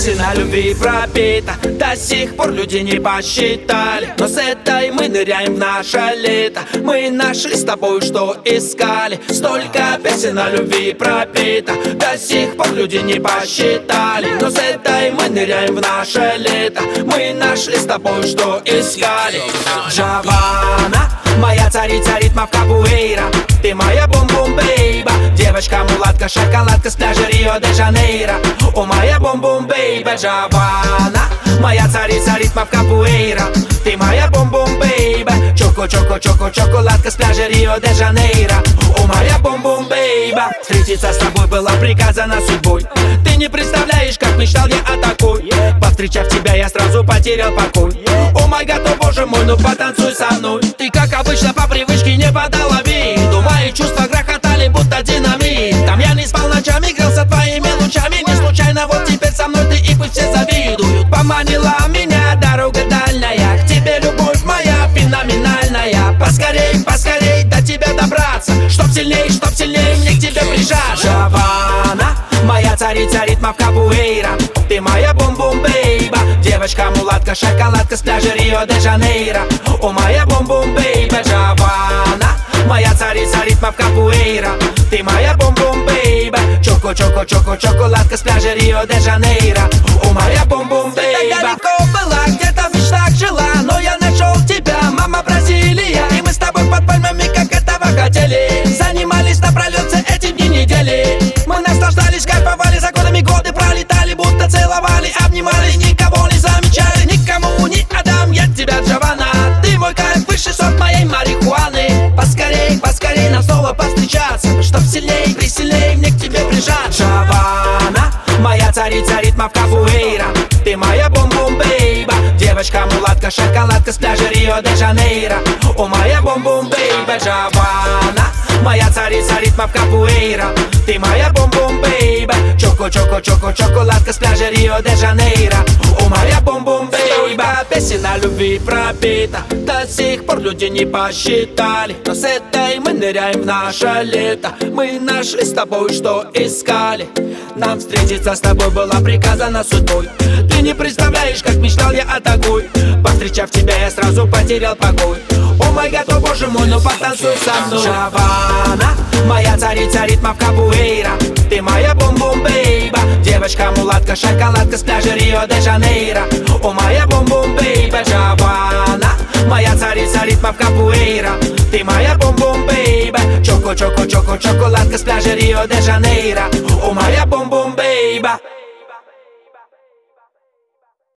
песня любви пропита, до сих пор люди не посчитали. Но с этой мы ныряем в наше лето. Мы нашли с тобой, что искали. Столько песен о любви пропита, до сих пор люди не посчитали. Но с этой мы ныряем в наше лето. Мы нашли с тобой, что искали. Джованна, моя царица ритмов капуэйра. Ты моя бум-бум-бейба, девочка-мулатка, шоколадка с пляжа Рио-де-Жанейро. О, моя бум-бум-бейба, Джованна, моя царица ритмов капуэйра. Ты моя бум-бум-бейба, чоко-чоко-чоко, чоколадка с пляжа Рио-де-Жанейро. О, моя бум-бум-бейба. Встретиться с тобой было приказано судьбой. Ты не представляешь, как мечтал я о такой. Повстречав тебя, я сразу потерял покой. О май гад, о боже мой, ну потанцуй со мной. Ты, как обычно, по привычке не подала виду. Мои чувства грохотали, будто динамит. Там я не спал ночами, грелся твоими лучами. Не случайно вот теперь со мной ты, и пусть все завидуют. Поманила меня дорога дальняя, к тебе любовь моя феноменальная. Поскорей, поскорей до тебя добраться, чтоб сильней мне к тебе прижаться. Джованна, моя царица ритмов капуэйра. Ты моя бум-бум-бейба, девочка-мулатка, шоколадка с пляжа Рио-де-Жанейро. О, моя бум-бум-бейба, Джованна, моя царица ритмов капуэйра. Ты моя бум-бум-бейба, чоко-чоко-чоко, чоколадка с пляжа Рио-де-Жанейро. О, моя бум-бум-бейба. Так далеко была, где-то в мечтах жила, но я нашел тебя, мама Бразилия. И мы с тобой под пальмами, как этого хотели. Занимались напролет все эти дни недели. Мы наслаждались, кайфовали, за годами годы пролетали, будто целовали, обнимались, никого не замечали, никому не отдам я тебя, Джованна. Ты мой кайф, высший сорт моей марихуаны. Поскорей, поскорей нам снова повстречаться, чтоб сильней, присильней мне к тебе прижаться. Джованна, моя царица ритмов капуэйра. Ты моя бум-бум-бейба, девочка-мулатка, шоколадка с пляжа Рио-де-Жанейро. О, моя бум-бум-бейба, Джованна, моя царица ритмов капуэйра. Ты моя бум-бум-бейба, чоко-чоко-чоко, чоколадка с пляжа Рио-де-Жанейро. О, моя бум-бум-бейба. Песен о любви пропита, до сих пор люди не посчитали. Но с этой мы ныряем в наше лето. Мы нашли с тобой, что искали. Нам встретиться с тобой было приказано судьбой. Ты не представляешь, как мечтал я о такой. Повстречав тебя, я сразу потерял покой. О май гад, о боже мой, ну потанцуй со мной. Джованна, моя царица ритмов капуэйра. Ты моя бум-бум-бейба, девочка-мулатка, шоколадка с пляжа Рио-де-Жанейро. О, моя бум-бум-бейба, Джованна, моя царица ритмов капуэйра. Ты моя бум-бум-бейба, чоко-чоко-чоко, чоколадка с пляжа Рио-де-Жанейро. О, моя бум-бум-бейба.